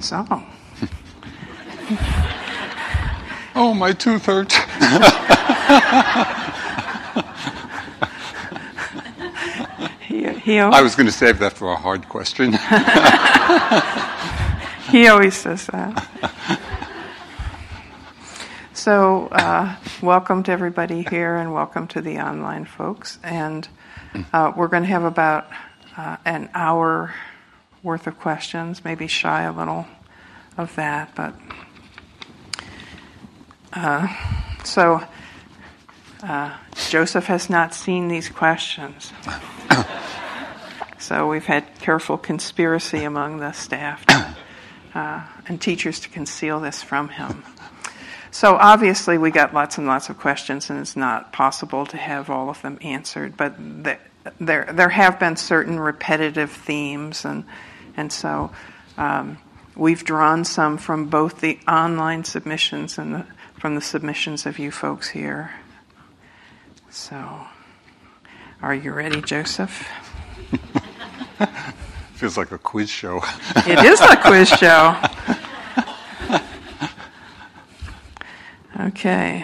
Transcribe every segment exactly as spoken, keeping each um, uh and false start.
So. Oh, my tooth hurts. he, he always, I was going to save that for a hard question. He always says that. So, uh, welcome to everybody here, and welcome to the online folks. And uh, we're going to have about uh, an hour worth of questions, maybe shy a little of that, but uh, so uh, Joseph has not seen these questions. So we've had careful conspiracy among the staff to, uh, and teachers to conceal this from him. So obviously we got lots and lots of questions, and it's not possible to have all of them answered, but the, there there have been certain repetitive themes, and and so um, we've drawn some from both the online submissions and the, from the submissions of you folks here. So, are you ready, Joseph? Feels like a quiz show. It is a quiz show. Okay.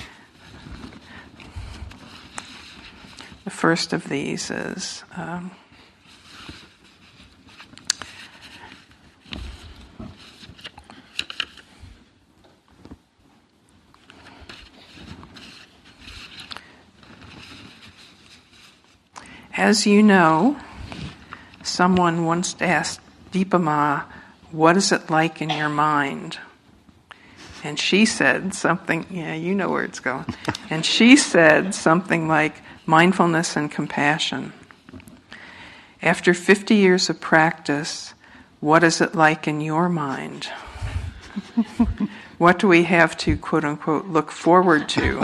The first of these is um, as you know, someone once asked Dipa Ma, "What is it like in your mind?" And she said something, yeah, you know where it's going. And she said something like mindfulness and compassion. After fifty years of practice, what is it like in your mind? What do we have to, quote unquote, look forward to?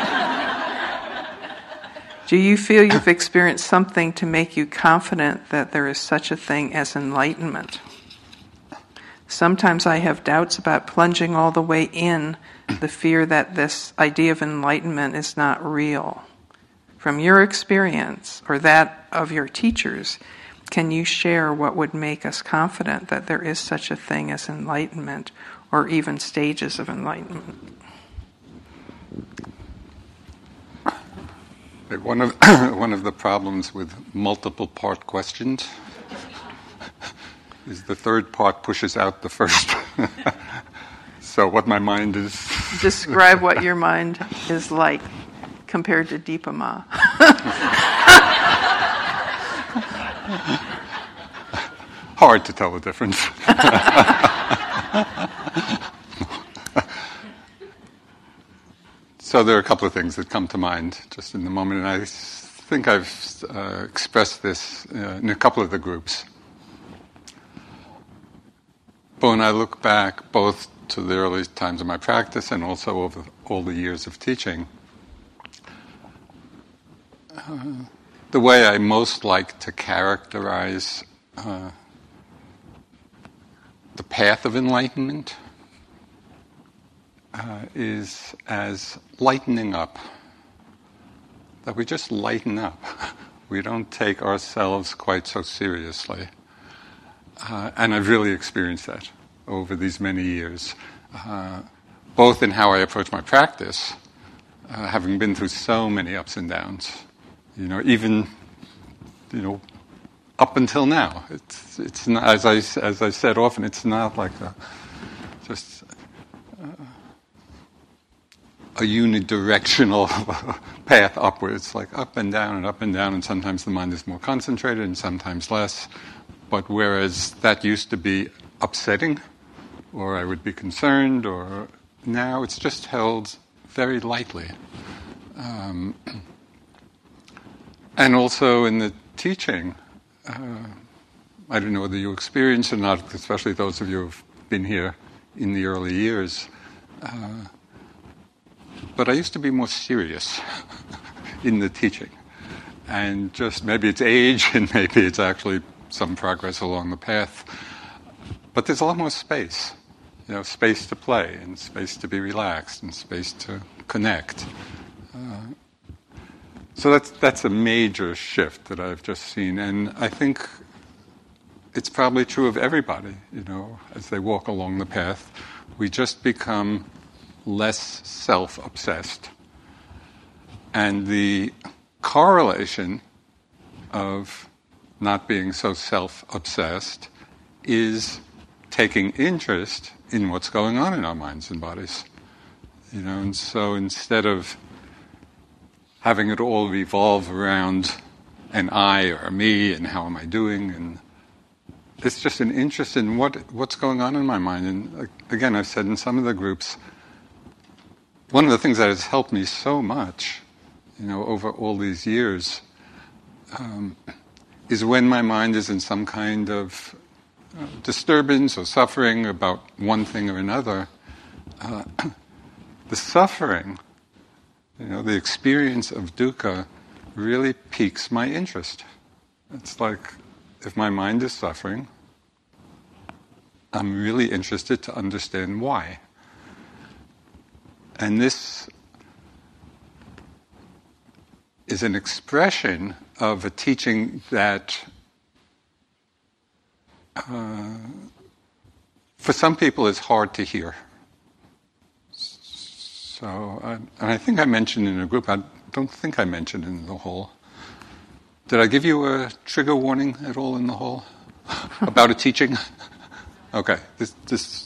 Do you feel you've experienced something to make you confident that there is such a thing as enlightenment? Sometimes I have doubts about plunging all the way in, the fear that this idea of enlightenment is not real. From your experience, or that of your teachers, can you share what would make us confident that there is such a thing as enlightenment, or even stages of enlightenment? One of one of the problems with multiple part questions is the third part pushes out the first. So what my mind is... Describe what your mind is like compared to Dipa Ma. Hard to tell the difference. So there are a couple of things that come to mind just in the moment, and I think I've uh, expressed this uh, in a couple of the groups. But when I look back both to the early times of my practice and also over all the years of teaching, uh, the way I most like to characterize uh, the path of enlightenment uh, is as lightening up. That we just lighten up. We don't take ourselves quite so seriously. Uh, and I've really experienced that over these many years, uh, both in how I approach my practice, uh, having been through so many ups and downs, you know, even, you know, up until now. It's it's not, as I as I said often, it's not like a just uh, a unidirectional path upwards. It's like up and down and up and down, and sometimes the mind is more concentrated and sometimes less. But whereas that used to be upsetting, or I would be concerned, or now it's just held very lightly. Um, and also in the teaching, uh, I don't know whether you experience or not, especially those of you who've been here in the early years, uh, but I used to be more serious in the teaching. And just maybe it's age, and maybe it's actually some progress along the path. But there's a lot more space. You know, space to play, and space to be relaxed, and space to connect. Uh, so that's that's a major shift that I've just seen. And I think it's probably true of everybody, you know, as they walk along the path. We just become less self-obsessed. And the correlation of not being so self-obsessed is taking interest in what's going on in our minds and bodies. You know, and so instead of having it all revolve around an I or a me and how am I doing, and it's just an interest in what what's going on in my mind. And again, I've said in some of the groups, one of the things that has helped me so much, you know, over all these years, um, is when my mind is in some kind of uh, disturbance or suffering about one thing or another. Uh, the suffering, you know, the experience of dukkha really piques my interest. It's like if my mind is suffering, I'm really interested to understand why. And this is an expression of a teaching that uh, for some people is hard to hear. So, uh, and I think I mentioned in a group, I don't think I mentioned in the hall. Did I give you a trigger warning at all in the hall about a teaching? Okay, this, this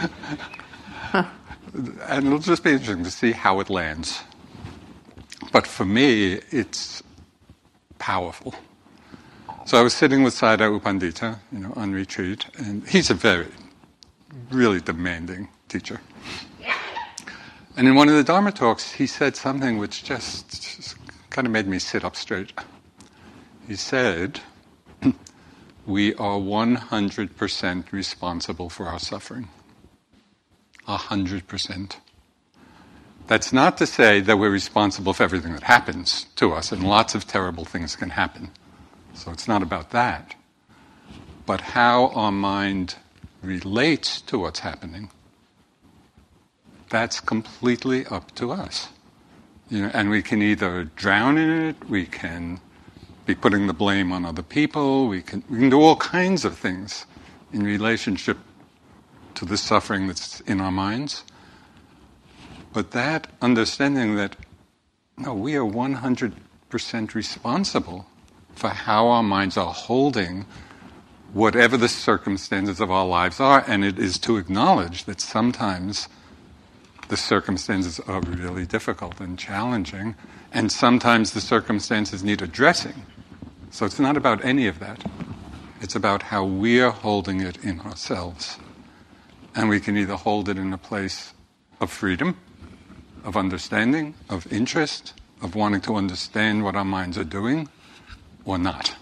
and it'll just be interesting to see how it lands. But for me, it's powerful. So I was sitting with Sayadaw U Pandita, you know, on retreat, and he's a very, really demanding teacher. And in one of the Dharma talks, he said something which just, just kind of made me sit up straight. He said, we are one hundred percent responsible for our suffering. one hundred percent. That's not to say that we're responsible for everything that happens to us, and lots of terrible things can happen. So it's not about that. But how our mind relates to what's happening, that's completely up to us. You know, and we can either drown in it, we can be putting the blame on other people, we can, we can do all kinds of things in relationship to the suffering that's in our minds. But that understanding that, no, we are one hundred percent responsible for how our minds are holding whatever the circumstances of our lives are, and it is to acknowledge that sometimes the circumstances are really difficult and challenging, and sometimes the circumstances need addressing. So it's not about any of that. It's about how we are holding it in ourselves. And we can either hold it in a place of freedom, of understanding, of interest, of wanting to understand what our minds are doing, or not.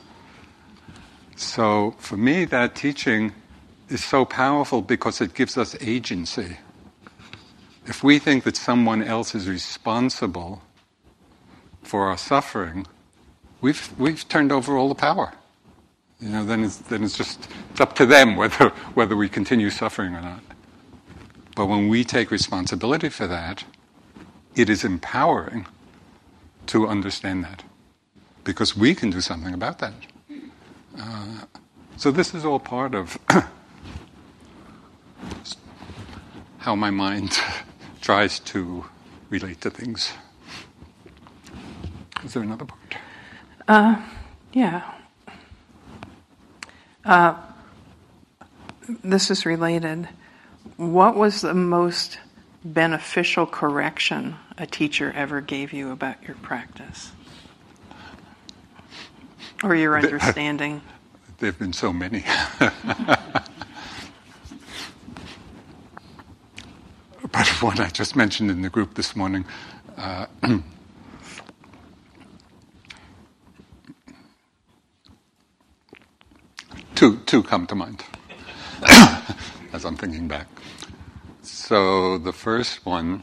So for me, that teaching is so powerful because it gives us agency. If we think that someone else is responsible for our suffering, we've we've turned over all the power. You know, then it's then it's just it's up to them whether whether we continue suffering or not. But when we take responsibility for that, it is empowering to understand that, because we can do something about that. Uh, so this is all part of how my mind tries to relate to things. Is there another part? Uh, yeah. Uh, this is related. What was the most beneficial correction a teacher ever gave you about your practice? Or your understanding? There have been so many. But one I just mentioned in the group this morning, uh, two two come to mind as I'm thinking back. So the first one,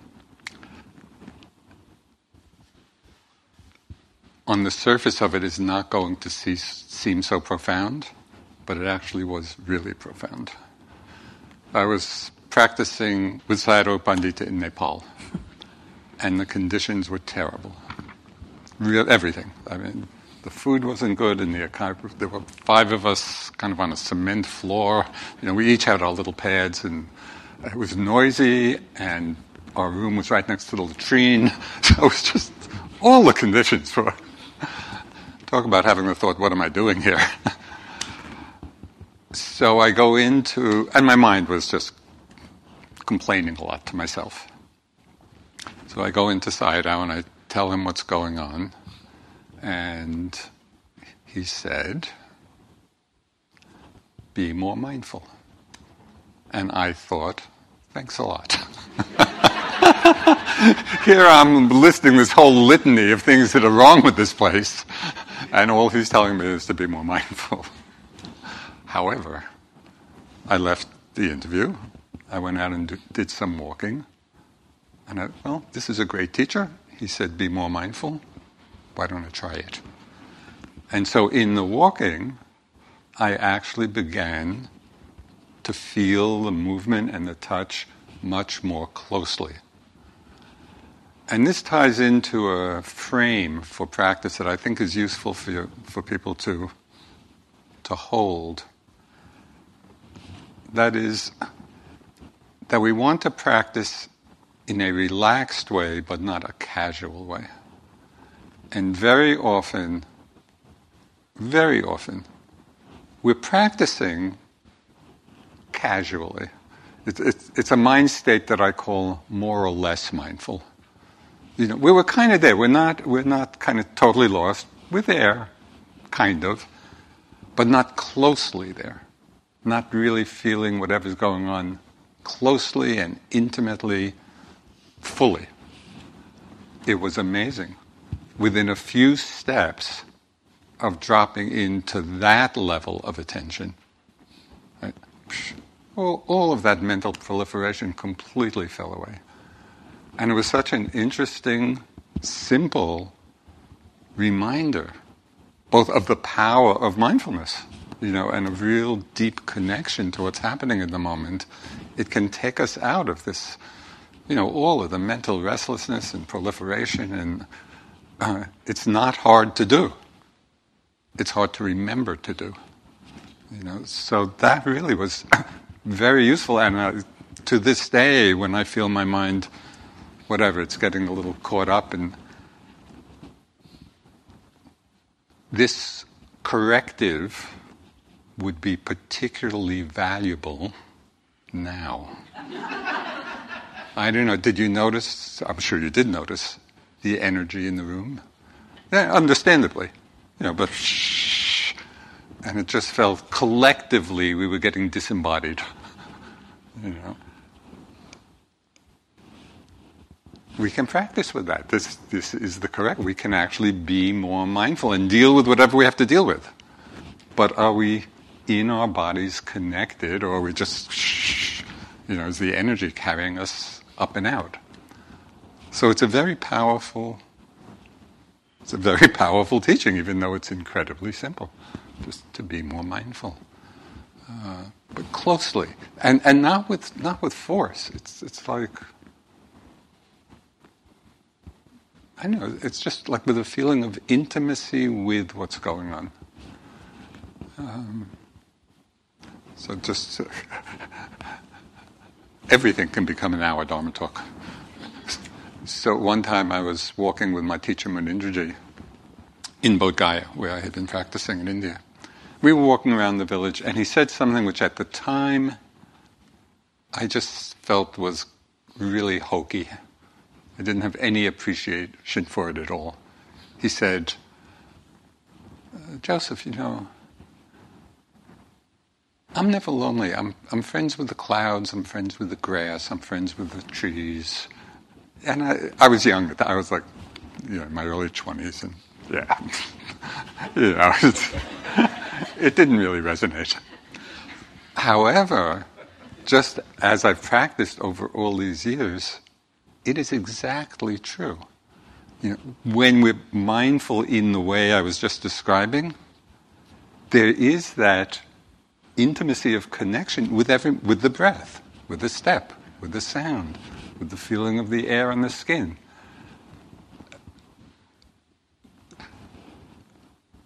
on the surface of it, is not going to see, seem so profound, but it actually was really profound. I was practicing with Sayadaw Pandita in Nepal, and the conditions were terrible. Real, everything. I mean, The food wasn't good, and the, there were five of us kind of on a cement floor. You know, we each had our little pads, and it was noisy, and our room was right next to the latrine. So it was just all the conditions for, talk about having the thought, what am I doing here? So I go into, and my mind was just complaining a lot to myself. So I go into Sayadaw and I tell him what's going on. And he said, be more mindful. And I thought, thanks a lot. Here I'm listing this whole litany of things that are wrong with this place, and all he's telling me is to be more mindful. However, I left the interview. I went out and did some walking. And I, well, this is a great teacher. He said, be more mindful. Why don't I try it? And so in the walking, I actually began to feel the movement and the touch much more closely. And this ties into a frame for practice that I think is useful for you, for people to, to hold. That is, that we want to practice in a relaxed way, but not a casual way. And very often, very often, we're practicing casually. It's, it's, it's a mind state that I call more or less mindful. You know, we were kind of there. We're not, we're not kind of totally lost. We're there, kind of, but not closely there. Not really feeling whatever's going on closely and intimately, fully. It was amazing. Within a few steps of dropping into that level of attention, right, all, all of that mental proliferation completely fell away. And it was such an interesting, simple reminder, both of the power of mindfulness, you know, and a real deep connection to what's happening in the moment. It can take us out of this, you know, all of the mental restlessness and proliferation, and uh, it's not hard to do. It's hard to remember to do, you know. So that really was very useful, and uh, to this day, when I feel my mind, whatever, it's getting a little caught up in this corrective, would be particularly valuable now. I don't know, did you notice, I'm sure you did notice, the energy in the room? Yeah, understandably, you know, but shh, and it just felt collectively we were getting disembodied, you know. We can practice with that. This, this is the correct, we can actually be more mindful and deal with whatever we have to deal with. But are we in our bodies connected, or are we just, shh, you know, is the energy carrying us up and out? So it's a very powerful, it's a very powerful teaching, even though it's incredibly simple, just to be more mindful, uh, but closely, and and not with not with force. It's it's like, I don't know, it's just like with a feeling of intimacy with what's going on. Um, so just uh, everything can become an hour Dharma talk. So one time I was walking with my teacher Munindraji in Bodh Gaya, where I had been practicing in India. We were walking around the village, and he said something which at the time I just felt was really hokey. I didn't have any appreciation for it at all. He said, Joseph, you know, I'm never lonely. I'm I'm friends with the clouds, I'm friends with the grass, I'm friends with the trees. And I, I was young. I was like, you know, in my early twenties, and yeah, you know, it, it didn't really resonate. However, just as I've practiced over all these years, it is exactly true. You know, when we're mindful in the way I was just describing, there is that intimacy of connection with every, with the breath, with the step, with the sound, with the feeling of the air on the skin.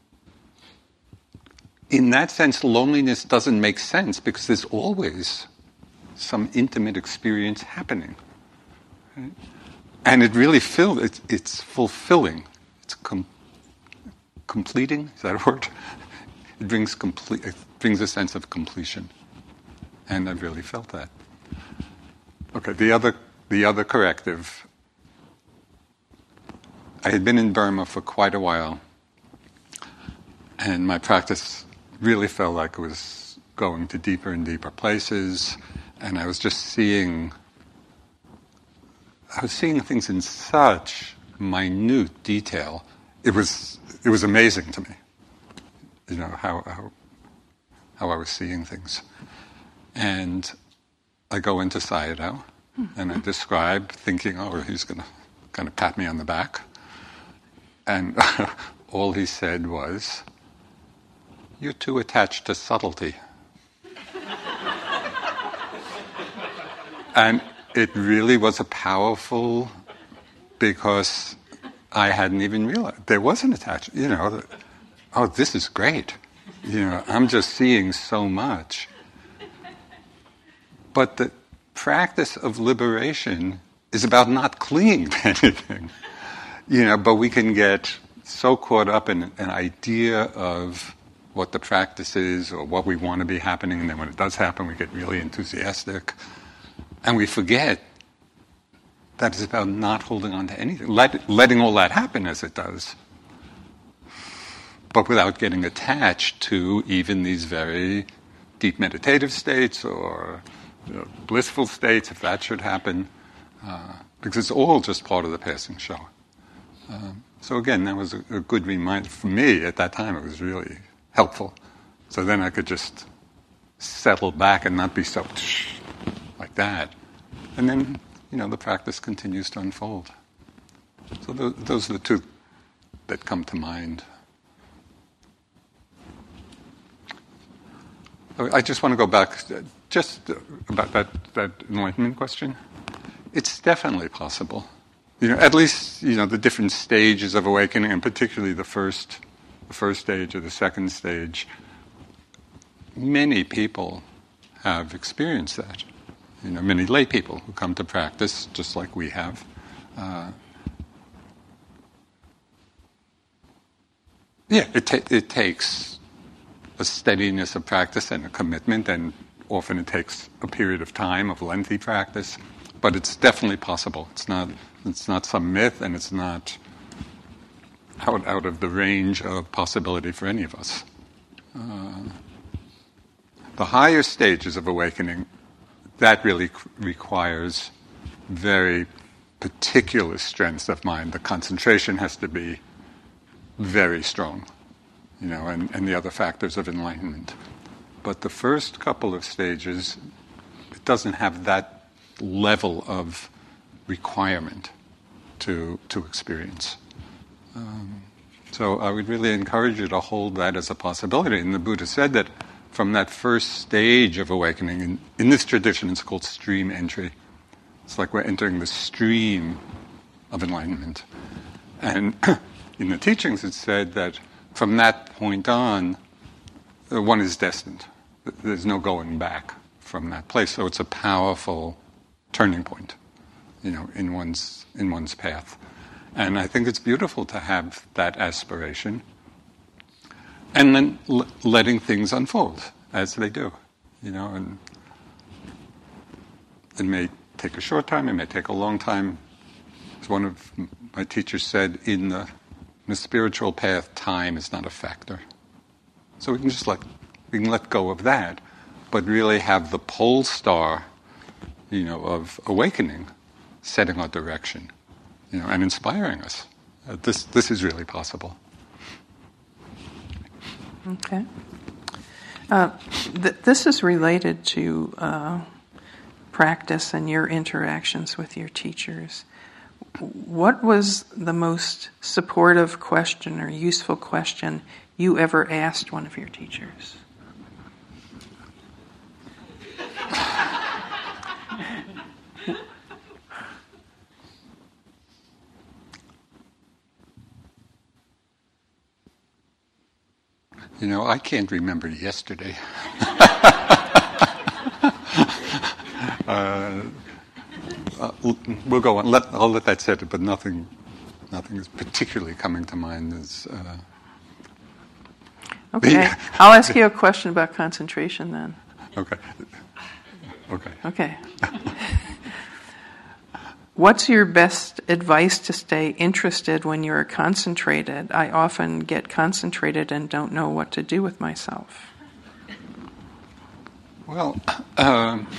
in that sense, loneliness doesn't make sense because there's always some intimate experience happening. Right? And it really fills, it's, it's fulfilling. It's com- completing, is that a word? It brings complete, it brings a sense of completion. And I've really felt that. Okay, the other, the other corrective. I had been in Burma for quite a while, and my practice really felt like it was going to deeper and deeper places, and I was just seeing, I was seeing things in such minute detail. It was, it was amazing to me, you know, how, how, how I was seeing things. And I go into Sayadaw, and I describe, thinking, oh, he's going to kind of pat me on the back. And all he said was, "You're too attached to subtlety." And it really was a powerful, because I hadn't even realized there was an attachment. You know, oh, this is great. You know, I'm just seeing so much. But the practice of liberation is about not clinging to anything. You know, but we can get so caught up in an idea of what the practice is or what we want to be happening, and then when it does happen, we get really enthusiastic. And we forget that it's about not holding on to anything, let, letting all that happen as it does, but without getting attached to even these very deep meditative states or you know, blissful states, if that should happen, uh, because it's all just part of the passing show. Um, so again, that was a, a good reminder for me at that time. It was really helpful. So then I could just settle back and not be so like that. And then, you know, the practice continues to unfold. So th- those are the two that come to mind. I just want to go back just about that, that enlightenment question. It's definitely possible. You know, at least, you know, the different stages of awakening, and particularly the first, the first stage or the second stage, many people have experienced that. You know, many lay people who come to practice, just like we have. Uh, yeah, it, ta- it takes a steadiness of practice and a commitment, and often it takes a period of time of lengthy practice. But it's definitely possible. It's not. It's not some myth, and it's not out out of the range of possibility for any of us. Uh, the higher stages of awakening, that really requires very particular strengths of mind. The concentration has to be very strong, you know, and, and the other factors of enlightenment. But the first couple of stages, it doesn't have that level of requirement to to experience. Um, so I would really encourage you to hold that as a possibility. And the Buddha said that from that first stage of awakening, in, in this tradition it's called stream entry. It's like we're entering the stream of enlightenment. And in the teachings it's said that from that point on, one is destined. There's no going back from that place. So it's a powerful turning point, you know, in one's in one's path. And I think it's beautiful to have that aspiration, and then l- letting things unfold as they do, you know. And it may take a short time, it may take a long time. As one of my teachers said, in the, in the spiritual path, time is not a factor. So we can just let we can let go of that, but really have the pole star, you know, of awakening, setting our direction, you know, and inspiring us. Uh, this this is really possible. Okay. Uh, th- this is related to uh, practice and your interactions with your teachers. What was the most supportive question or useful question you ever asked one of your teachers? You know, I can't remember yesterday. uh, uh, we'll go on. Let, I'll let that sit, but nothing, nothing is particularly coming to mind. As, uh, okay, the, I'll ask you a question about concentration then. Okay. Okay. Okay. What's your best advice to stay interested when you're concentrated? I often get concentrated and don't know what to do with myself. Well, um,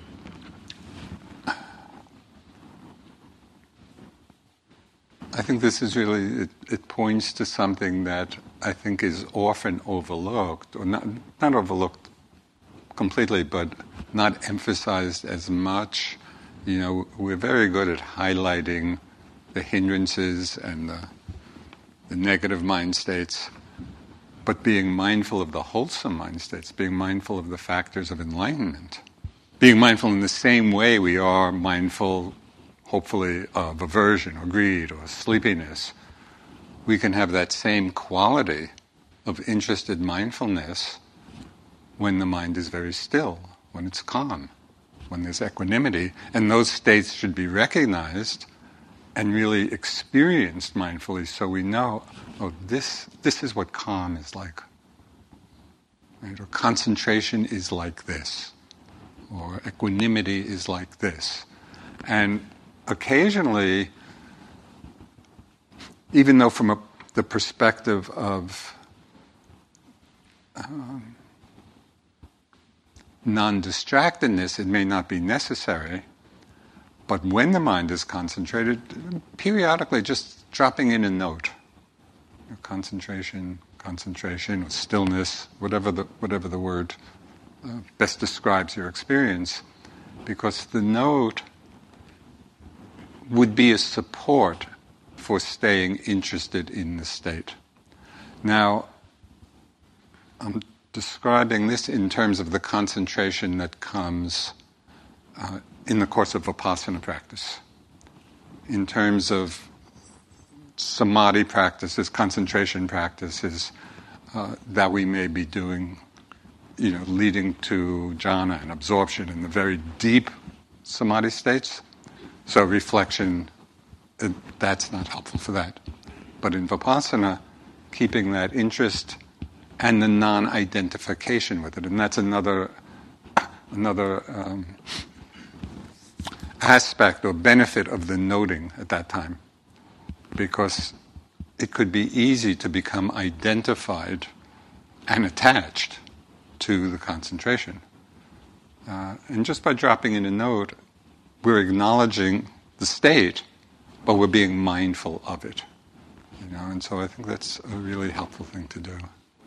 I think this is really, it, it points to something that I think is often overlooked, or not, not overlooked completely, but not emphasized as much. You know, we're very good at highlighting the hindrances and the, the negative mind states, but being mindful of the wholesome mind states, being mindful of the factors of enlightenment, being mindful in the same way we are mindful, hopefully, of aversion or greed or sleepiness. We can have that same quality of interested mindfulness when the mind is very still, when it's calm, when there's equanimity, and those states should be recognized and really experienced mindfully, so we know, oh, this this is what calm is like. Right? Or concentration is like this. Or equanimity is like this. And occasionally, even though from a, the perspective of um, non-distractedness, it may not be necessary, but when the mind is concentrated, periodically just dropping in a note, you know, concentration, concentration, or stillness, whatever the whatever the word uh, best describes your experience, because the note would be a support for staying interested in the state. Now, I'm describing this in terms of the concentration that comes uh, in the course of Vipassana practice. In terms of samadhi practices, concentration practices uh, that we may be doing, you know, leading to jhana and absorption in the very deep samadhi states. So reflection, uh, that's not helpful for that. But in Vipassana, keeping that interest and the non-identification with it. And that's another another um, aspect or benefit of the noting at that time. Because it could be easy to become identified and attached to the concentration. Uh, and just by dropping in a note, we're acknowledging the state, but we're being mindful of it. You know, and so I think that's a really helpful thing to do.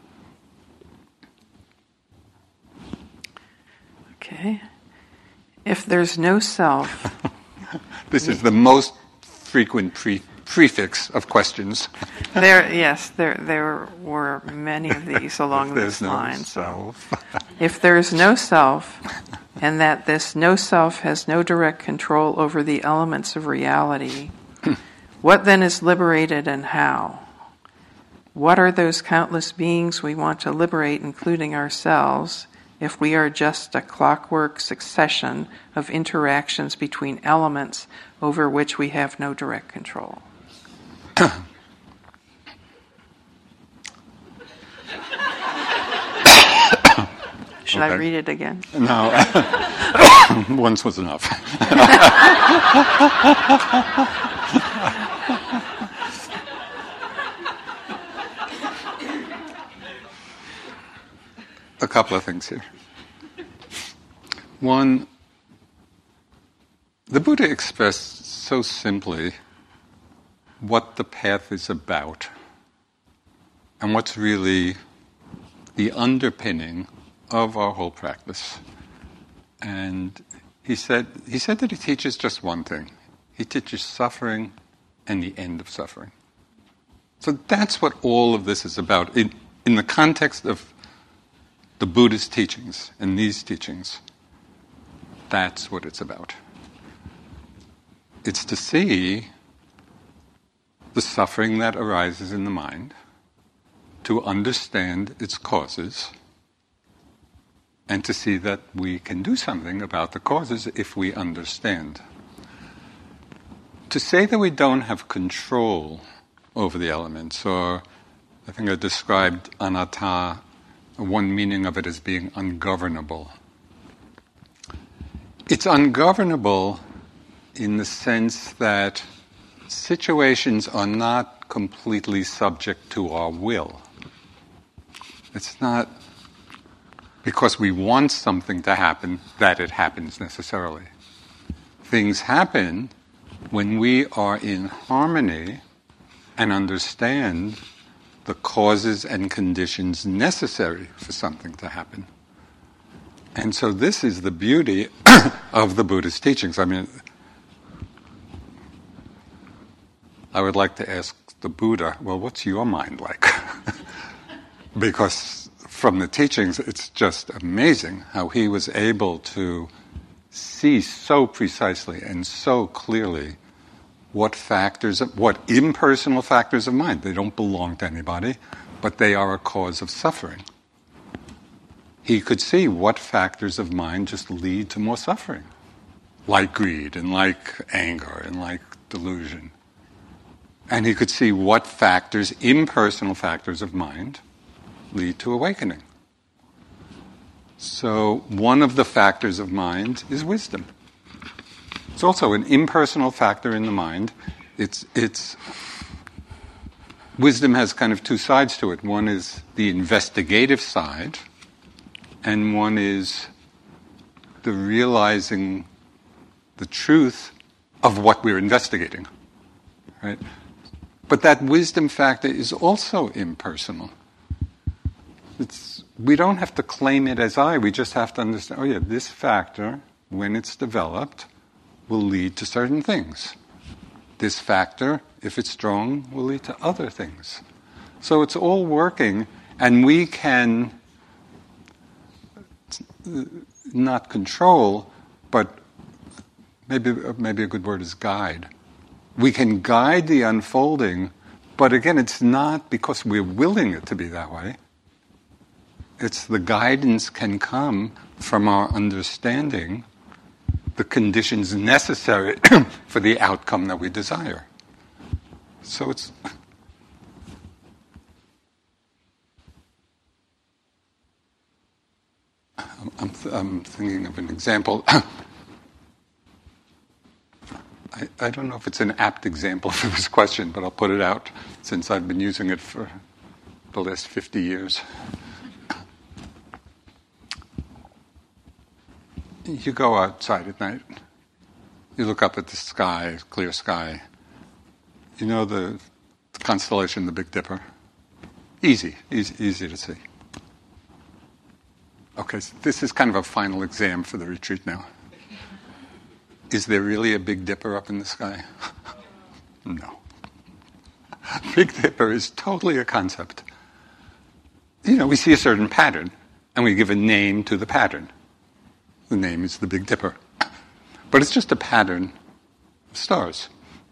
Okay. If there's no self... This is the most frequent pre- prefix of questions. There, yes, there there were many of these along this no line. Self. So, if there's no self, and that this no self has no direct control over the elements of reality, what then is liberated and how? What are those countless beings we want to liberate, including ourselves, if we are just a clockwork succession of interactions between elements over which we have no direct control? Should okay. I read it again? No. Once was enough. A couple of things here. One, the Buddha expressed so simply what the path is about and what's really the underpinning of our whole practice. And he said he said that he teaches just one thing. He teaches suffering and the end of suffering. So that's what all of this is about. In, in the context of the Buddha's teachings and these teachings, that's what it's about. It's to see the suffering that arises in the mind, to understand its causes and to see that we can do something about the causes if we understand. To say that we don't have control over the elements, or I think I described anatta, one meaning of it as being ungovernable. It's ungovernable in the sense that situations are not completely subject to our will. It's not because we want something to happen that it happens necessarily. Things happen when we are in harmony and understand the causes and conditions necessary for something to happen. And so this is the beauty of the Buddhist teachings. I mean, I would like to ask the Buddha, well, what's your mind like? Because from the teachings, it's just amazing how he was able to see so precisely and so clearly what factors, what impersonal factors of mind, they don't belong to anybody, but they are a cause of suffering. He could see what factors of mind just lead to more suffering, like greed and like anger and like delusion. And he could see what factors, impersonal factors of mind, lead to awakening. So one of the factors of mind is wisdom. It's also an impersonal factor in the mind. It's, it's wisdom has kind of two sides to it. One is the investigative side, and one is the realizing the truth of what we're investigating. Right? But that wisdom factor is also impersonal. It's, we don't have to claim it as I, we just have to understand, oh yeah, this factor, when it's developed, will lead to certain things. This factor, if it's strong, will lead to other things. So it's all working, and we can not control, but maybe maybe a good word is guide. We can guide the unfolding, but again, it's not because we're willing it to be that way. It's the guidance can come from our understanding the conditions necessary for the outcome that we desire. So it's... I'm, th- I'm thinking of an example. I, I don't know if it's an apt example for this question, but I'll put it out since I've been using it for the last fifty years. You go outside at night, you look up at the sky, clear sky. You know the, the constellation, the Big Dipper? Easy, easy, easy to see. Okay, so this is kind of a final exam for the retreat now. Is there really a Big Dipper up in the sky? No. Big Dipper is totally a concept. You know, we see a certain pattern, and we give a name to the pattern. The name is the Big Dipper. But it's just a pattern of stars.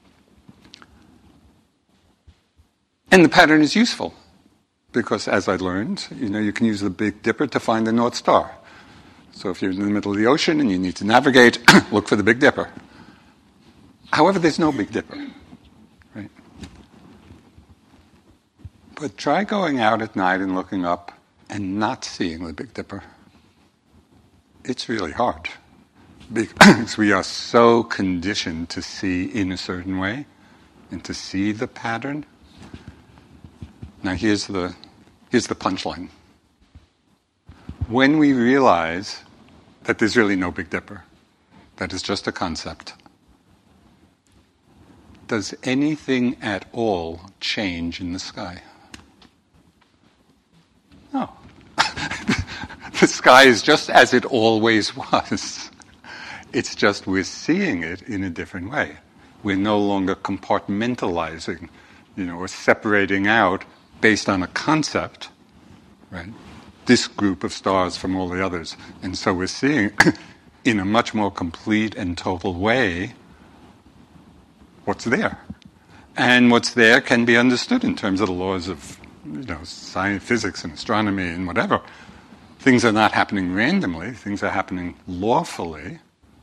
And the pattern is useful because, as I learned, you know, you can use the Big Dipper to find the North Star. So if you're in the middle of the ocean and you need to navigate, look for the Big Dipper. However, there's no Big Dipper, right? But try going out at night and looking up and not seeing the Big Dipper. It's really hard because we are so conditioned to see in a certain way and to see the pattern. Now here's the here's the punchline. When we realize that there's really no Big Dipper, that is just a concept, does anything at all change in the sky? No. The sky is just as it always was. It's just we're seeing it in a different way. We're no longer compartmentalizing, you know, or separating out based on a concept, right? This group of stars from all the others. And so we're seeing in a much more complete and total way what's there. And what's there can be understood in terms of the laws of you know, science, physics and astronomy and whatever, things are not happening randomly, things are happening lawfully,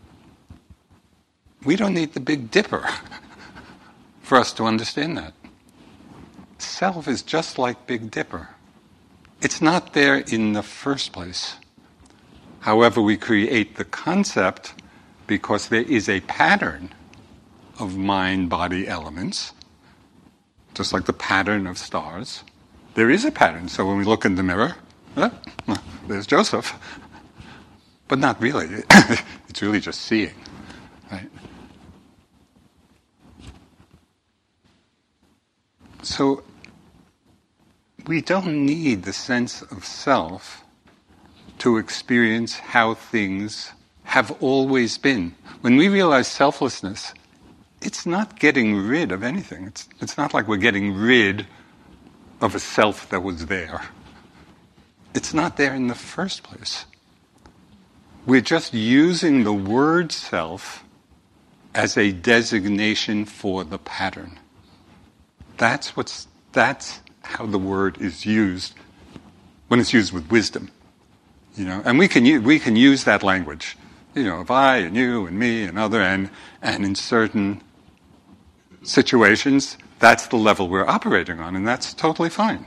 we don't need the Big Dipper for us to understand that. Self is just like Big Dipper. It's not there in the first place. However, we create the concept because there is a pattern of mind-body elements, just like the pattern of stars. There is a pattern. So when we look in the mirror, oh, there's Joseph. But not really. It's really just seeing, right? So we don't need the sense of self to experience how things have always been. When we realize selflessness, it's not getting rid of anything. It's, it's not like we're getting rid of a self that was there. It's not there in the first place. We're just using the word self as a designation for the pattern. That's what's, that's how the word is used when it's used with wisdom. You know, and we can use, we can use that language, you know, of I and you and me and other, and and in certain situations, that's the level we're operating on, and that's totally fine.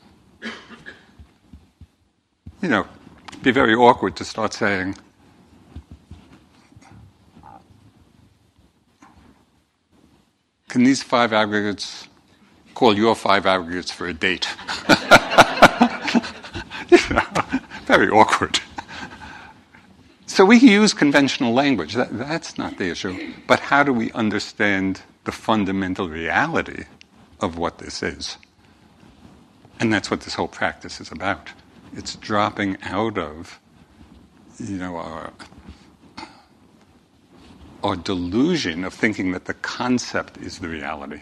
You know, it'd be very awkward to start saying, can these five aggregates call your five aggregates for a date? You know, very awkward. So we use conventional language. That, that's not the issue. But how do we understand the fundamental reality of what this is? And that's what this whole practice is about. It's dropping out of, you know, our, our delusion of thinking that the concept is the reality.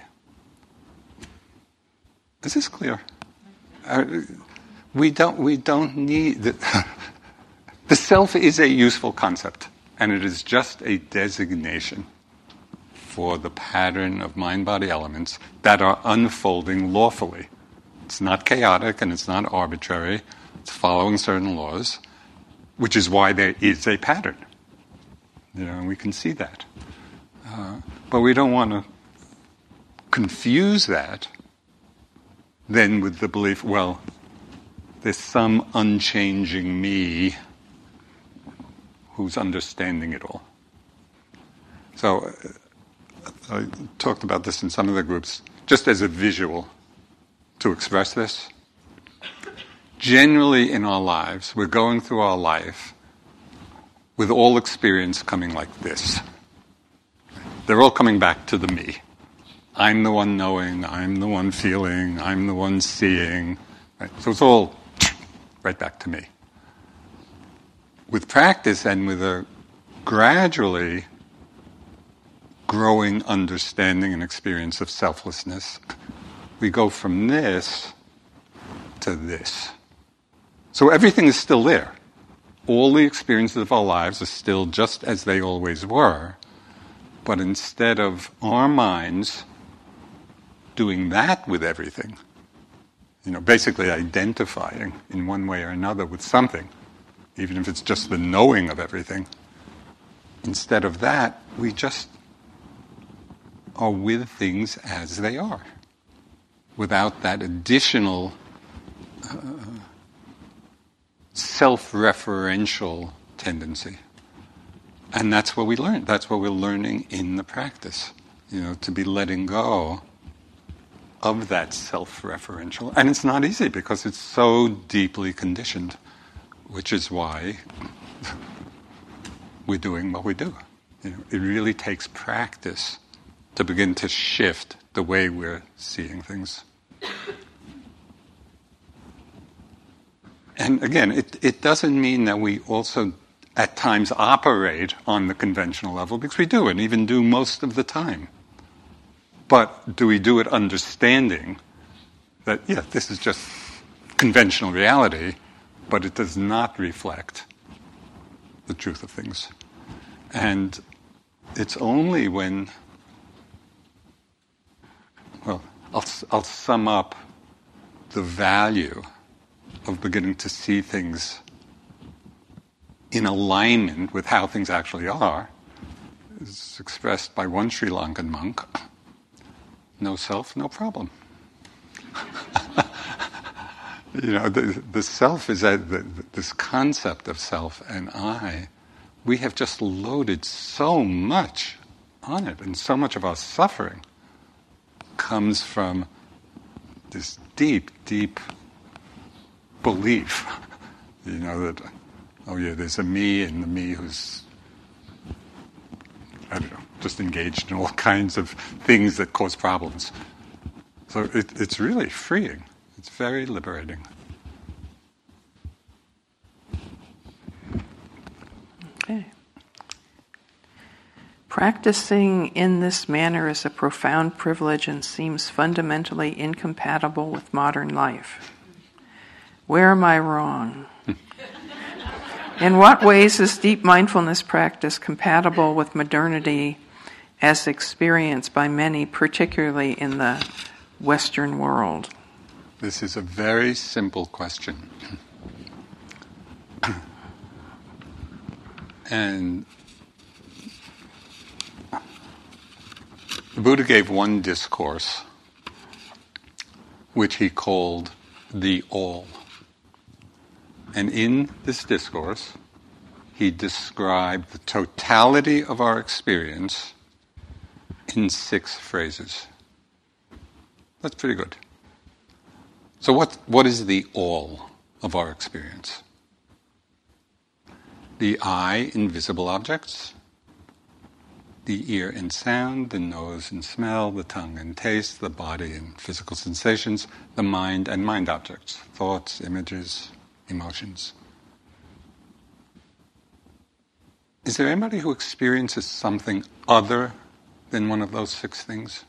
Is this clear? Uh, we don't. We don't need the, the self is a useful concept, and it is just a designation for the pattern of mind-body elements that are unfolding lawfully. It's not chaotic and it's not arbitrary. It's following certain laws, which is why there is a pattern. You know, and we can see that. Uh, but we don't want to confuse that then with the belief, well, there's some unchanging me who's understanding it all. So uh, I talked about this in some of the groups, just as a visual to express this. Generally in our lives, we're going through our life with all experience coming like this. They're all coming back to the me. I'm the one knowing, I'm the one feeling, I'm the one seeing. Right? So it's all right back to me. With practice and with a gradually growing understanding and experience of selflessness, we go from this to this. So everything is still there. All the experiences of our lives are still just as they always were, but instead of our minds doing that with everything, you know, basically identifying in one way or another with something, even if it's just the knowing of everything, instead of that, we just are with things as they are, without that additional uh, self-referential tendency. And that's what we learn. That's what we're learning in the practice, you know, to be letting go of that self-referential. And it's not easy because it's so deeply conditioned, which is why we're doing what we do. You know, it really takes practice to begin to shift the way we're seeing things. And again, it, it doesn't mean that we also at times operate on the conventional level, because we do, and even do most of the time. But do we do it understanding that, yeah, this is just conventional reality, but it does not reflect the truth of things. And it's only when, well, I'll, I'll sum up the value of beginning to see things in alignment with how things actually are is expressed by one Sri Lankan monk. No self, no problem. You know, the, the self is a, the, this concept of self and I. We have just loaded so much on it, and so much of our suffering comes from this deep, deep belief. You know, that, oh yeah, there's a me, and the me who's, I don't know, just engaged in all kinds of things that cause problems. So it, it's really freeing. It's very liberating. Okay. Practicing in this manner is a profound privilege and seems fundamentally incompatible with modern life. Where am I wrong? In what ways is deep mindfulness practice compatible with modernity as experienced by many, particularly in the Western world? This is a very simple question. And the Buddha gave one discourse which he called the All. And in this discourse, he described the totality of our experience in six phrases. That's pretty good. So what, what is the all of our experience? The eye in visible objects, the ear in sound, the nose in smell, the tongue in taste, the body in physical sensations, the mind and mind objects, thoughts, images, emotions. Is there anybody who experiences something other than one of those six things?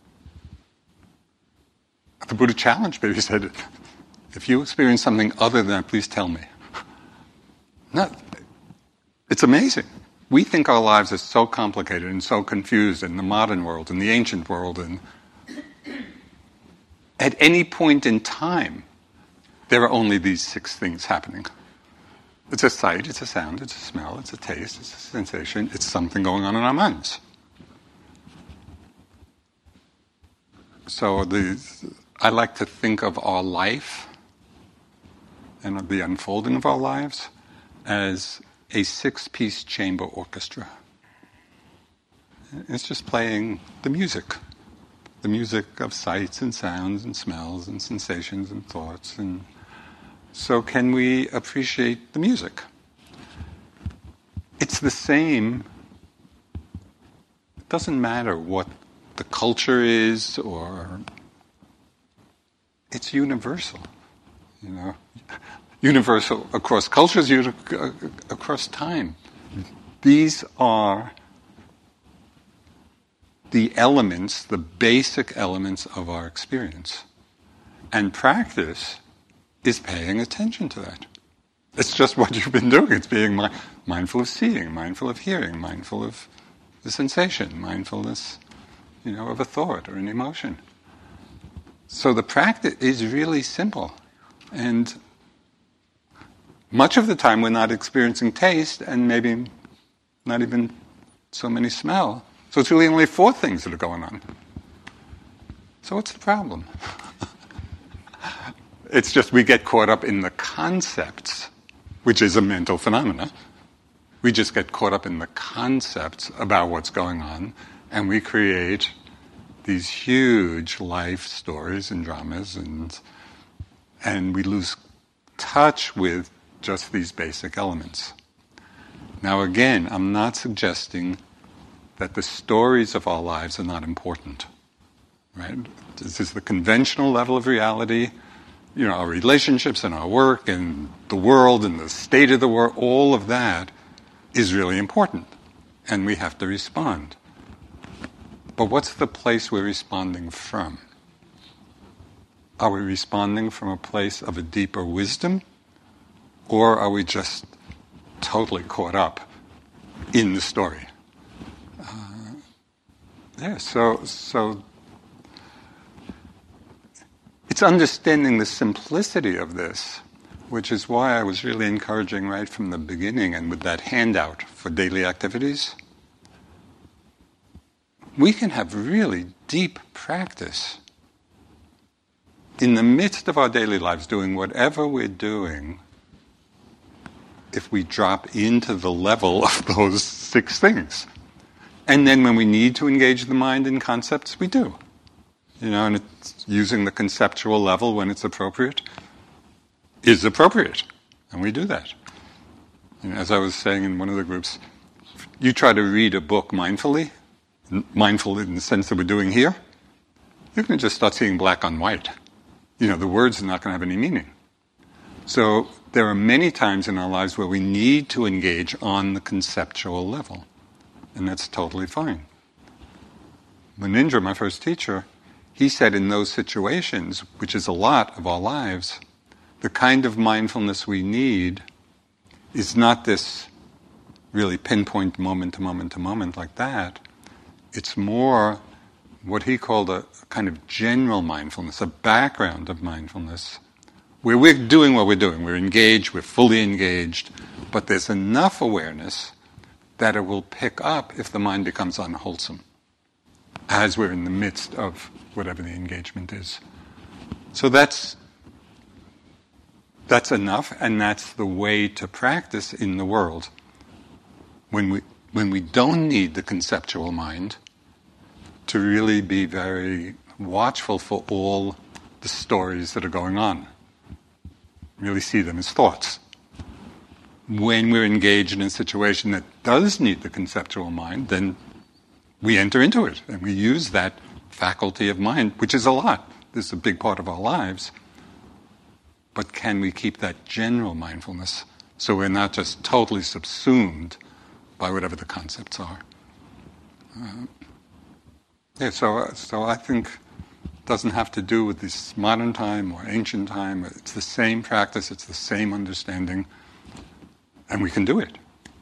The Buddha challenged me. He said, if you experience something other than that, please tell me. No, it's amazing. We think our lives are so complicated and so confused in the modern world, in the ancient world, and at any point in time, there are only these six things happening. It's a sight, it's a sound, it's a smell, it's a taste, it's a sensation, it's something going on in our minds. So the, I like to think of our life and of the unfolding of our lives as a six-piece chamber orchestra. It's just playing the music. The music of sights and sounds and smells and sensations and thoughts. And so can we appreciate the music? It's the same. It doesn't matter what the culture is, or it's universal, you know. Universal across cultures, across time. These are the elements, the basic elements of our experience. And practice is paying attention to that. It's just what you've been doing. It's being mi- mindful of seeing, mindful of hearing, mindful of the sensation, mindfulness, you know, of a thought or an emotion. So the practice is really simple. And much of the time we're not experiencing taste and maybe not even so many smell. So it's really only four things that are going on. So what's the problem? It's just we get caught up in the concepts, which is a mental phenomena. We just get caught up in the concepts about what's going on, and we create these huge life stories and dramas, and and we lose touch with just these basic elements. Now again, I'm not suggesting that the stories of our lives are not important, right? This is the conventional level of reality. You know, our relationships and our work and the world and the state of the world, all of that is really important, and we have to respond. But what's the place we're responding from? Are we responding from a place of a deeper wisdom, or are we just totally caught up in the story? Uh, yeah, so so it's understanding the simplicity of this, which is why I was really encouraging right from the beginning and with that handout for daily activities. We can have really deep practice in the midst of our daily lives, doing whatever we're doing, if we drop into the level of those six things. And then when we need to engage the mind in concepts, we do. You know, and it's using the conceptual level when it's appropriate is appropriate. And we do that. You know, as I was saying in one of the groups, you try to read a book mindfully, mindful in the sense that we're doing here, you can just start seeing black on white. You know, the words are not going to have any meaning. So there are many times in our lives where we need to engage on the conceptual level. And that's totally fine. Munindra, my first teacher, he said in those situations, which is a lot of our lives, the kind of mindfulness we need is not this really pinpoint moment to moment to moment like that. It's more what he called a kind of general mindfulness, a background of mindfulness, where we're doing what we're doing. We're engaged, we're fully engaged, but there's enough awareness that it will pick up if the mind becomes unwholesome, as we're in the midst of whatever the engagement is. So that's that's enough, and that's the way to practice in the world. When we when we don't need the conceptual mind, to really be very watchful for all the stories that are going on. Really see them as thoughts. When we're engaged in a situation that does need the conceptual mind, then we enter into it, and we use that faculty of mind, which is a lot. This is a big part of our lives. But can we keep that general mindfulness so we're not just totally subsumed by whatever the concepts are? Uh, yeah, so, so I think it doesn't have to do with this modern time or ancient time. It's the same practice, it's the same understanding, and we can do it.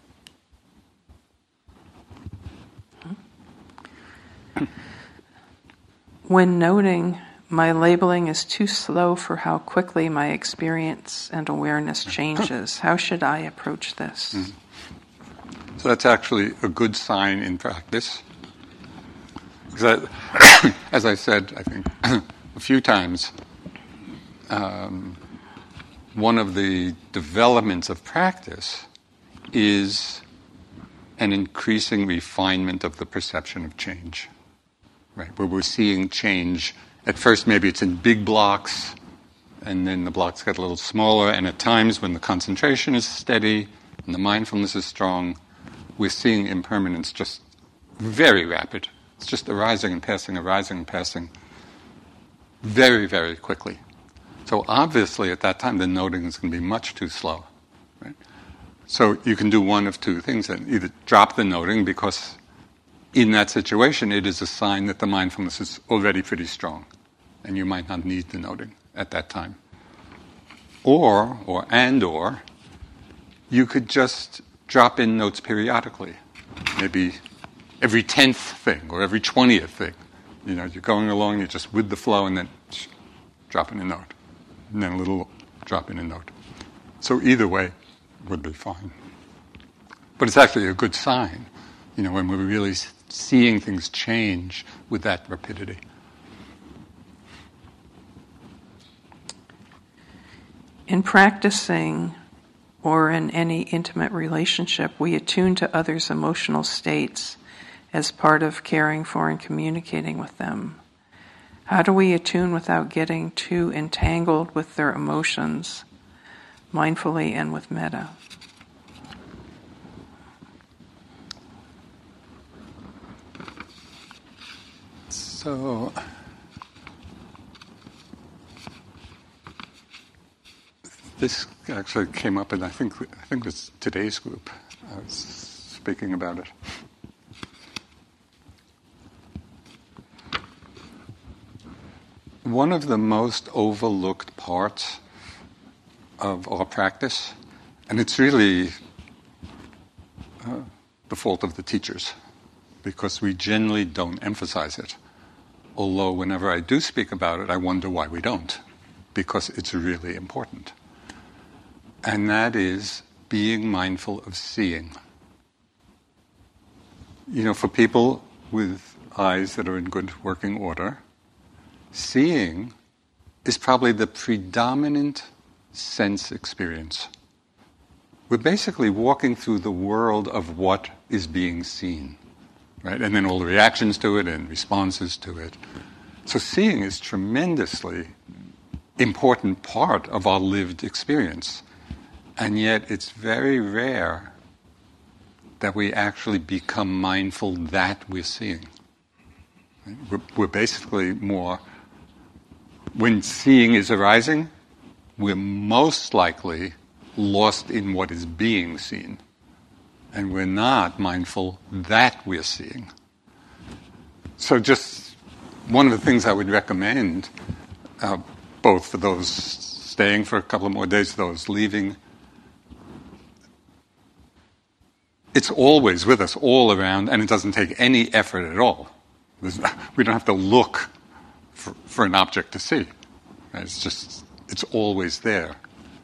When noting, my labeling is too slow for how quickly my experience and awareness changes. How should I approach this? Mm-hmm. So that's actually a good sign in practice. Because I, as I said, I think, a few times, um, one of the developments of practice is an increasing refinement of the perception of change. Right, where we're seeing change. At first, maybe it's in big blocks, and then the blocks get a little smaller, and at times when the concentration is steady and the mindfulness is strong, we're seeing impermanence just very rapid. It's just arising and passing, arising and passing very, very quickly. So obviously at that time the noting is going to be much too slow. Right? So you can do one of two things, and either drop the noting because in that situation, it is a sign that the mindfulness is already pretty strong, and you might not need the noting at that time. Or, or and or, you could just drop in notes periodically, maybe every tenth thing or every twentieth thing. You know, you're going along, you're just with the flow, and then drop in a note, and then a little drop in a note. So either way would be fine. But it's actually a good sign, you know, when we're really seeing things change with that rapidity. In practicing or in any intimate relationship, we attune to others' emotional states as part of caring for and communicating with them. How do we attune without getting too entangled with their emotions, mindfully and with metta? So, this actually came up in, I think, I think it was today's group. I was speaking about it. One of the most overlooked parts of our practice, and it's really uh, the fault of the teachers, because we generally don't emphasize it. Although whenever I do speak about it, I wonder why we don't. because it's really important. And that is being mindful of seeing. You know, for people with eyes that are in good working order, seeing is probably the predominant sense experience. We're basically walking through the world of what is being seen, right? And then all the reactions to it and responses to it. So seeing is tremendously important part of our lived experience. And yet it's very rare that we actually become mindful that we're seeing. We're, we're basically more, when seeing is arising, we're most likely lost in what is being seen. And we're not mindful that we're seeing. So just one of the things I would recommend, uh, both for those staying for a couple of more days, those leaving, it's always with us, all around, and it doesn't take any effort at all. There's, we don't have to look for, for an object to see. Right? It's just, it's always there.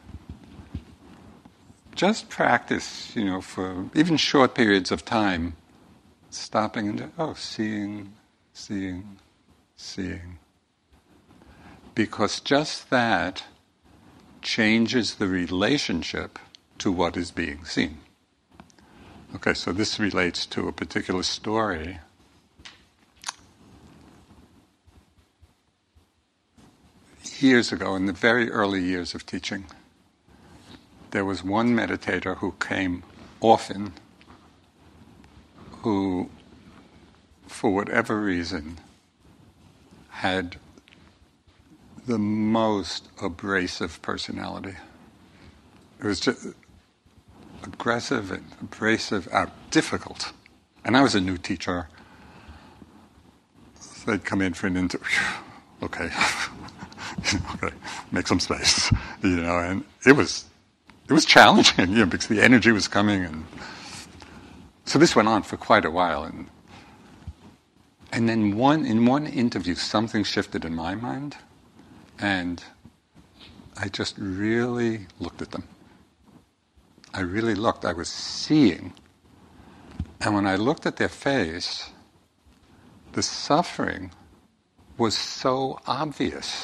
Just practice, you know, for even short periods of time, stopping and, oh, seeing, seeing, seeing. Because just that changes the relationship to what is being seen. Okay, so this relates to a particular story. Years ago, in the very early years of teaching, there was one meditator who came often, who, for whatever reason, had the most abrasive personality. It was just aggressive and abrasive, uh, difficult. And I was a new teacher. So they'd come in for an interview. Okay. Okay, make some space. You know, and it was it was challenging, you know, because the energy was coming, and so this went on for quite a while. And and then one in one interview, something shifted in my mind, and I just really looked at them. I really looked. I was seeing. And when I looked at their face, the suffering was so obvious.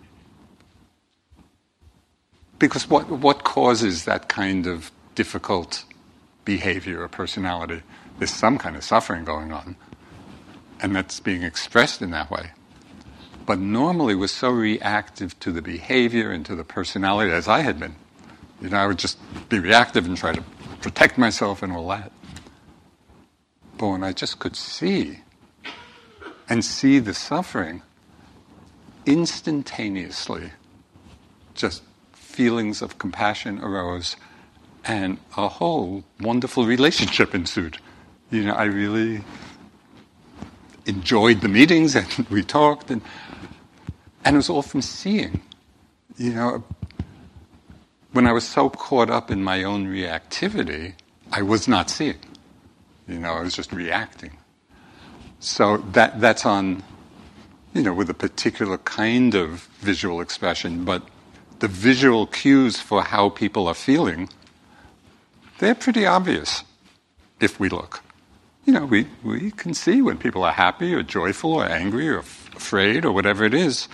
Because what, what causes that kind of difficult behavior or personality? There's some kind of suffering going on, and that's being expressed in that way. But normally we're so reactive to the behavior and to the personality, as I had been. You know, I would just be reactive and try to protect myself and all that. But when I just could see, and see the suffering, instantaneously, just feelings of compassion arose, and a whole wonderful relationship ensued. You know, I really enjoyed the meetings, and we talked, and and it was all from seeing. You know, when I was so caught up in my own reactivity, I was not seeing. You know, I was just reacting. So that that's on, you know, with a particular kind of visual expression, but the visual cues for how people are feeling, they're pretty obvious if we look. You know, we, we can see when people are happy or joyful or angry or f- afraid or whatever it is.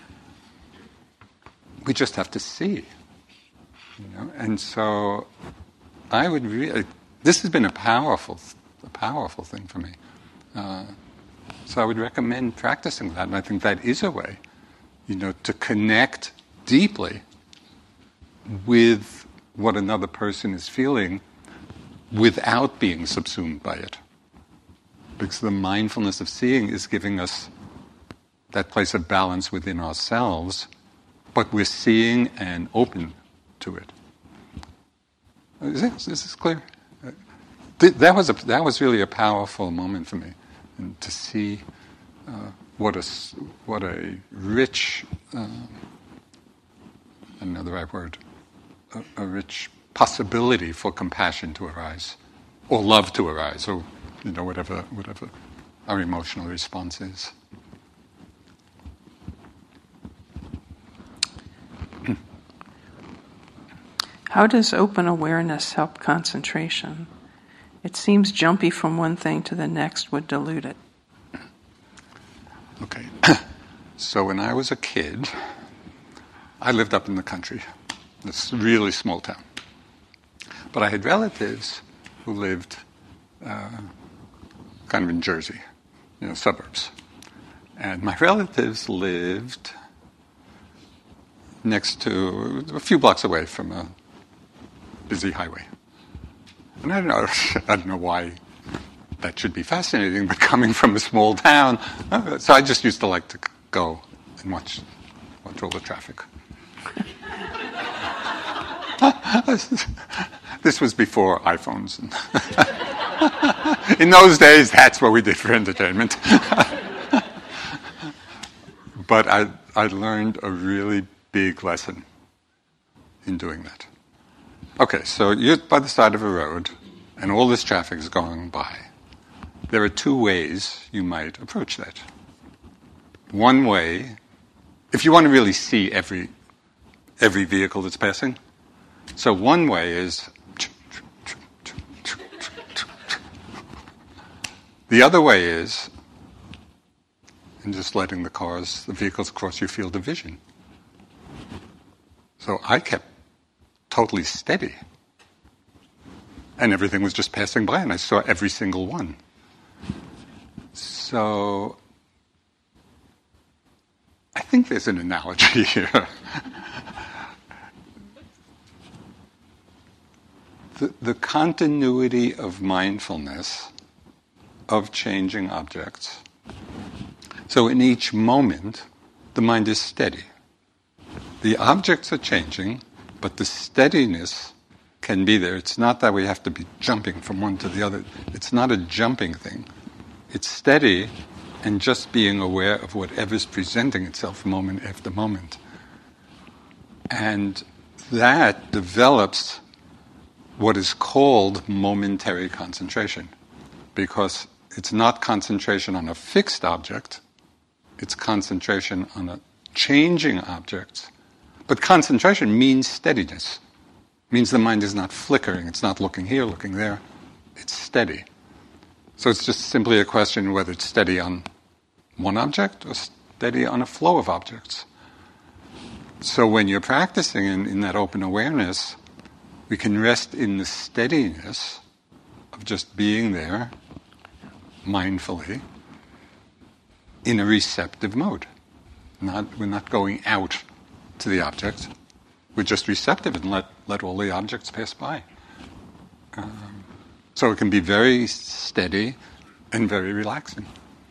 We just have to see. You know? And so I would really, this has been a powerful, a powerful thing for me. Uh, so I would recommend practicing that, and I think that is a way, you know, to connect deeply with what another person is feeling without being subsumed by it. Because the mindfulness of seeing is giving us that place of balance within ourselves, but we're seeing and open to it. Is this, is this clear? That was a, that was really a powerful moment for me, and to see uh, what a what a rich, uh, I don't know the right word, a, a rich possibility for compassion to arise, or love to arise, or you know whatever whatever our emotional response is. How does open awareness help concentration? It seems jumpy from one thing to the next would dilute it. Okay. So when I was a kid, I lived up in the country, this really small town. But I had relatives who lived uh, kind of in Jersey, you know, suburbs. And my relatives lived next to, a few blocks away from a busy highway. And I don't know, I don't know why that should be fascinating, but coming from a small town, uh, so I just used to like to go and watch, watch all the traffic. This was before iPhones. In those days, that's what we did for entertainment. But I, I learned a really big lesson in doing that. Okay, so you're by the side of a road, and all this traffic is going by. There are two ways you might approach that. One way, if you want to really see every every vehicle that's passing, so one way is, the other way is, and just letting the cars, the vehicles cross your field of vision. So I kept totally steady. And everything was just passing by, and I saw every single one. So I think there's an analogy here. the, the continuity of mindfulness of changing objects. So in each moment, the mind is steady. The objects are changing, but the steadiness can be there. It's not that we have to be jumping from one to the other. It's not a jumping thing. It's steady and just being aware of whatever's presenting itself moment after moment. And that develops what is called momentary concentration, because it's not concentration on a fixed object, it's concentration on a changing object. But concentration means steadiness. It means the mind is not flickering, it's not looking here, looking there. It's steady. So it's just simply a question whether it's steady on one object or steady on a flow of objects. So when you're practicing in, in that open awareness, we can rest in the steadiness of just being there mindfully in a receptive mode. Not, we're not going out to the object. We're just receptive and let, let all the objects pass by. Um, so it can be very steady and very relaxing.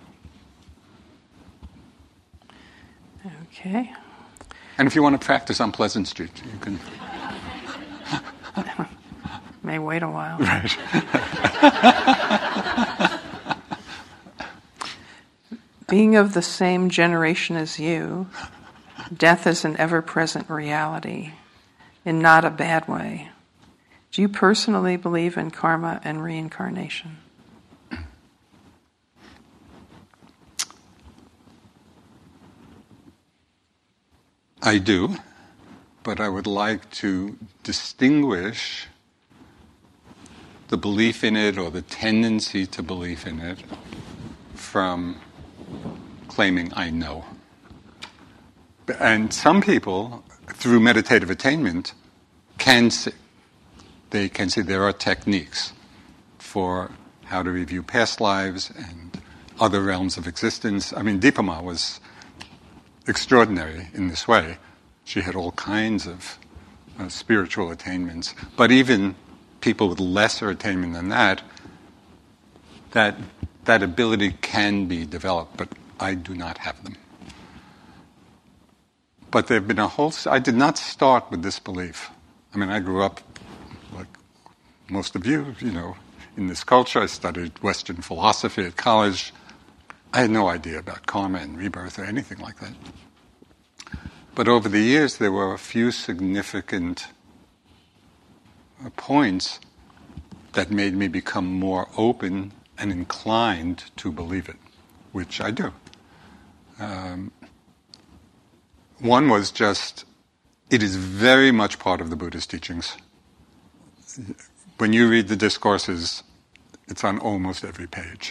Okay. And if you want to practice on Pleasant Street, you can... May wait a while. Right. Being of the same generation as you, death is an ever-present reality, in not a bad way. Do you personally believe in karma and reincarnation? I do, but I would like to distinguish the belief in it or the tendency to believe in it from claiming I know. And some people, through meditative attainment, can see, they can see there are techniques for how to review past lives and other realms of existence. I mean, Dipa Ma was extraordinary in this way. She had all kinds of uh, spiritual attainments. But even people with lesser attainment than that, that that ability can be developed, but I do not have them. But there have been a whole... I did not start with this belief. I mean, I grew up, like most of you, you know, in this culture. I studied Western philosophy at college. I had no idea about karma and rebirth or anything like that. But over the years, there were a few significant uh, points that made me become more open and inclined to believe it, which I do. Um, one was just, it is very much part of the Buddhist teachings. when you read the discourses, it's on almost every page.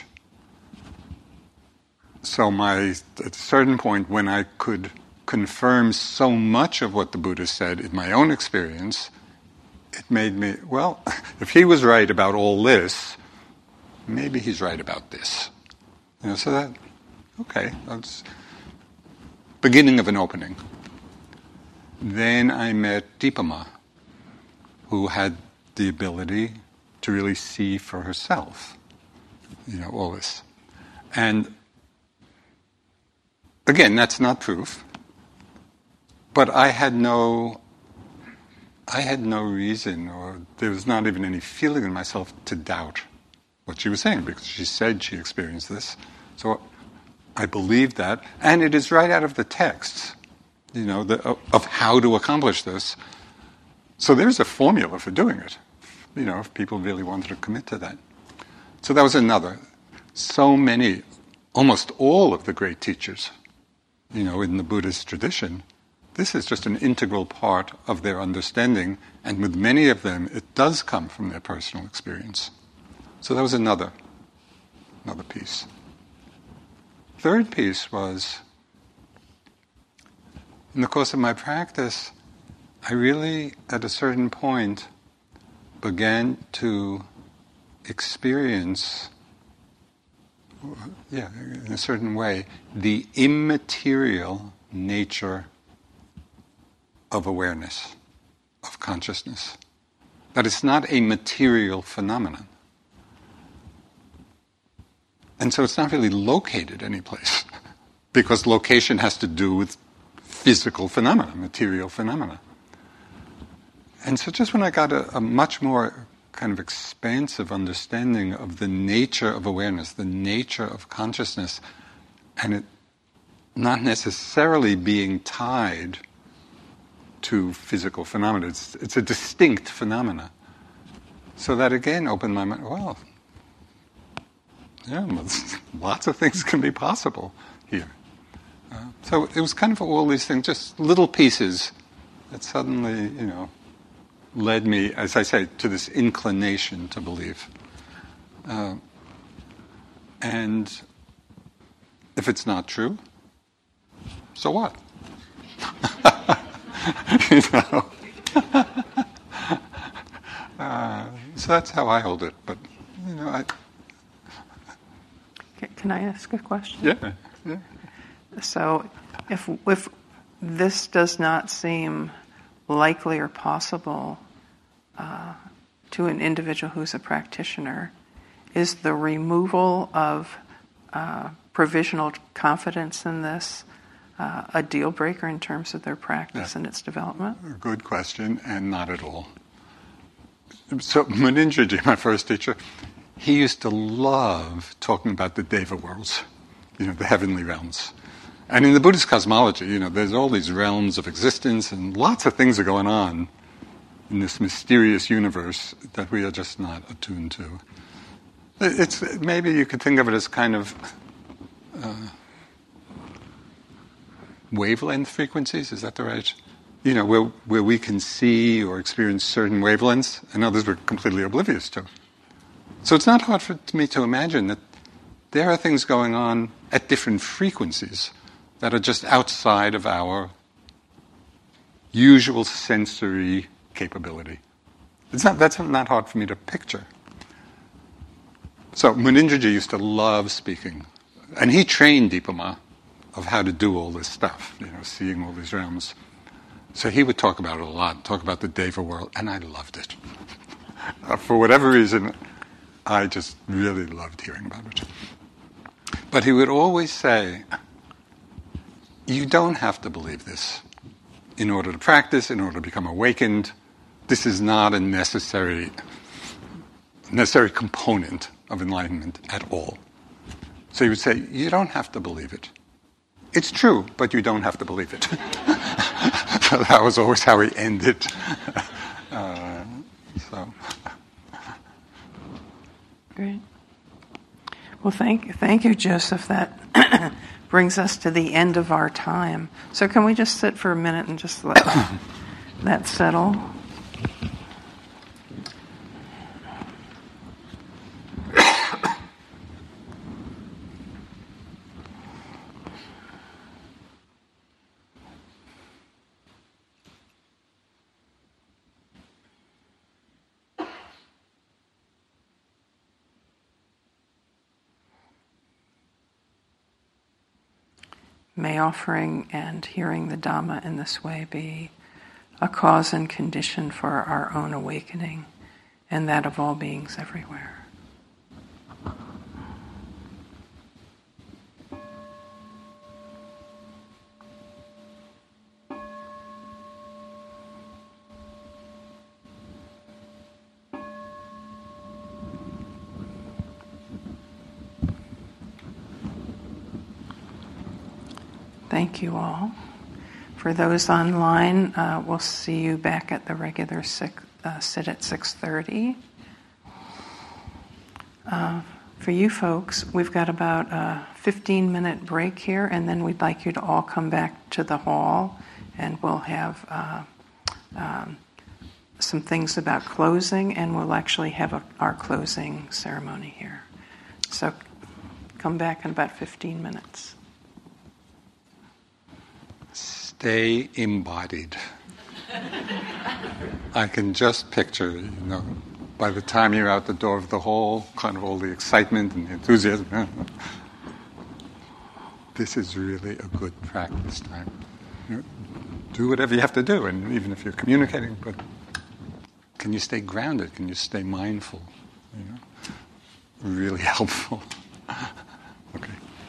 So my, at a certain point, when I could confirm so much of what the Buddha said in my own experience, it made me, well, if he was right about all this, maybe he's right about this. You know, so that, okay, that's beginning of an opening. Then I met Dipama, who had the ability to really see for herself, you know, all this. And again, that's not proof, but I had no, I had no reason, or there was not even any feeling in myself to doubt what she was saying, because she said she experienced this. So I believed that, and it is right out of the texts, you know, the, of how to accomplish this. So there's a formula for doing it, you know, if people really wanted to commit to that. So that was another. So many, almost all of the great teachers, you know, in the Buddhist tradition, this is just an integral part of their understanding, and with many of them, it does come from their personal experience. So that was another, another piece. Third piece was, in the course of my practice, I really, at a certain point, began to experience, yeah, in a certain way, the immaterial nature of awareness, of consciousness. That it's not a material phenomenon. And so it's not really located anyplace, because location has to do with physical phenomena, material phenomena. And so just when I got a, a much more kind of expansive understanding of the nature of awareness, the nature of consciousness, and it not necessarily being tied to physical phenomena, it's, it's a distinct phenomena. So that again opened my mind, well, yeah, lots of things can be possible here. Uh, so it was kind of all these things, just little pieces that suddenly, you know, led me, as I say, to this inclination to believe. Uh, and if it's not true, so what? you know. uh, so that's how I hold it. But you know, I. Can I ask a question? Yeah. yeah. So, if if this does not seem likely or possible uh, to an individual who's a practitioner, is the removal of uh, provisional confidence in this uh, a deal breaker in terms of their practice yeah. and its development? Good question, and not at all. So Munindraji, my first teacher, he used to love talking about the Deva worlds, you know, the heavenly realms. And in the Buddhist cosmology, you know, there's all these realms of existence, and lots of things are going on in this mysterious universe that we are just not attuned to. It's maybe you could think of it as kind of uh, wavelength frequencies. Is that the right? You know, where where we can see or experience certain wavelengths, and others we're completely oblivious to. So it's not hard for me to imagine that there are things going on at different frequencies that are just outside of our usual sensory capability. It's not, that's not hard for me to picture. So Munindraji used to love speaking, and he trained Dipama of how to do all this stuff, you know, seeing all these realms. So he would talk about it a lot, talk about the Deva world, and I loved it. uh, for whatever reason, I just really loved hearing about it. But he would always say, you don't have to believe this in order to practice, in order to become awakened. This is not a necessary, necessary component of enlightenment at all. So he would say, you don't have to believe it. It's true, but you don't have to believe it. So that was always how he ended. uh, so. Great. Well, thank thank you, Joseph. That brings us to the end of our time. So can we just sit for a minute and just let that settle? May offering and hearing the Dhamma in this way be a cause and condition for our own awakening and that of all beings everywhere. Thank you all. For those online, uh, we'll see you back at the regular six, uh, sit at six thirty. Uh, for you folks, we've got about a fifteen-minute break here, and then we'd like you to all come back to the hall, and we'll have uh, um, some things about closing, and we'll actually have a, our closing ceremony here. So come back in about fifteen minutes. Stay embodied. I can just picture, you know, by the time you're out the door of the hall, kind of all the excitement and the enthusiasm. This is really a good practice time. You know, do whatever you have to do, and even if you're communicating, but can you stay grounded? Can you stay mindful? You know, really helpful. Okay.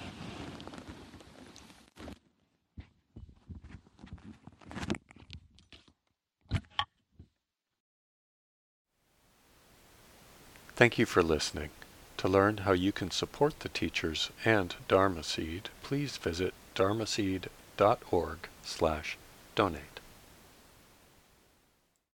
Thank you for listening. To learn how you can support the teachers and Dharma Seed, please visit dharmaseed dot org slash donate.